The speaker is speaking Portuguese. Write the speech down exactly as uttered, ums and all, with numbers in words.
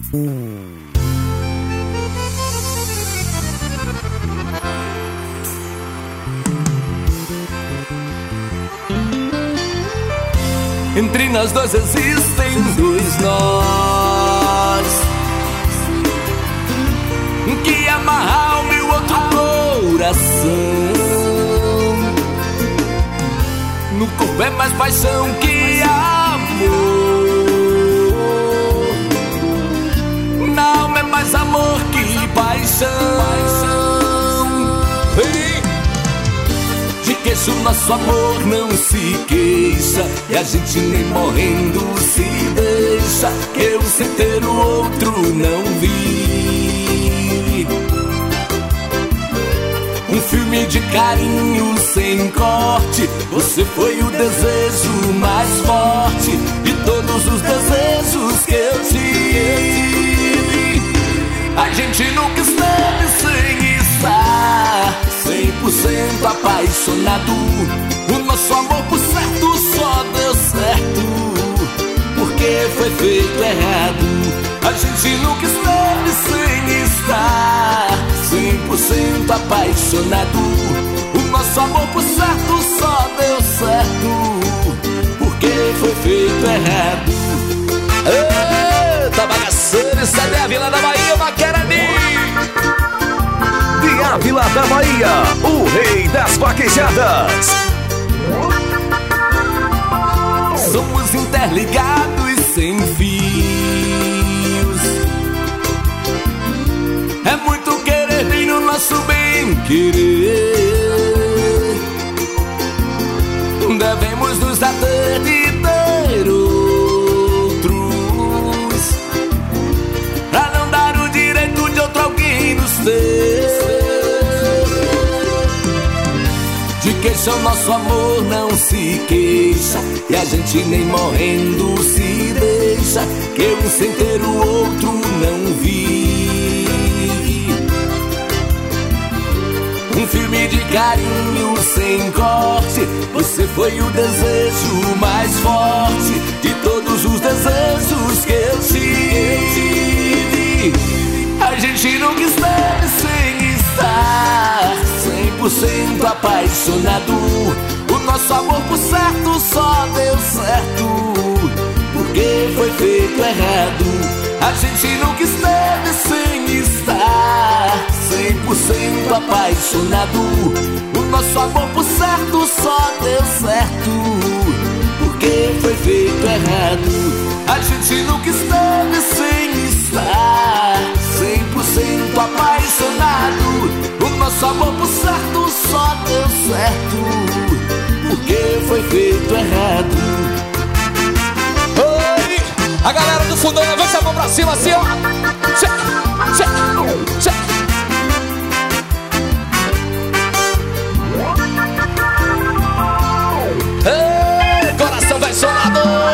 Entre nós dois existem dois nós, que amarra o meu outro coração. No corpo é mais paixão que amor, na alma é mais amor que paixão. Ei! De queixo nosso amor não se queixa, e a gente nem morrendo se deixa, que eu sem ter o outro não vi. Um filme de carinho sem corte, você foi o desejo mais forte de todos os desejos que eu tive. A gente nunca esteve sem estar cem por cento apaixonado. O nosso amor por certo só deu certo porque foi feito errado. A gente nunca esteve sem estar cem por cento apaixonado. O nosso amor por certo só deu certo porque foi feito errado. Eita bagaceira, isso é de Ávila da Bahia, Maquerani. De Ávila da Bahia, o rei das vaquejadas. Somos interligados sem fios, é muito querer bem no nosso bem querer. Devemos nos ater de ter outros, pra não dar o direito de outro alguém nos ter. De queixa o nosso amor não se queixa, e a gente nem morrendo se deixa, que eu sem ter o outro não vi. Um filme de carinho sem corte, você foi o desejo mais forte de todos os desejos que eu tive. A gente nunca esteve sem estar cem por cento apaixonado. O nosso amor por certo só deu certo porque foi feito errado. A gente nunca esteve sem estar cem por cento apaixonado. O nosso amor por certo só deu certo porque foi feito errado. A gente nunca esteve sem estar cem por cento apaixonado. O nosso amor por certo só deu certo porque foi feito errado. Oi! A galera do fundão, levanta a mão pra cima assim, ó.